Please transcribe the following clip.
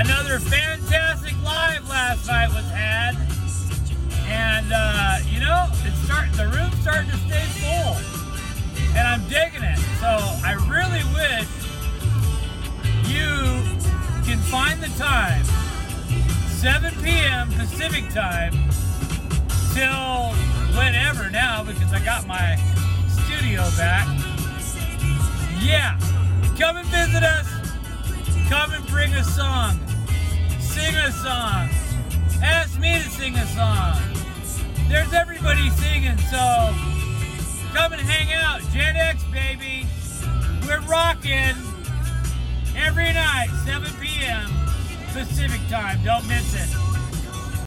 Another fantastic live last night was had, and you know, the room's starting to stay full, and I'm digging it. So I really wish you can find the time, 7 p.m. Pacific time till whenever now, because I got my studio back. Yeah, come and visit us. Come and bring a song. Sing a song. Ask me to sing a song. There's everybody singing, so come and hang out. Gen X, baby. We're rocking every night, 7 p.m. Pacific time. Don't miss it.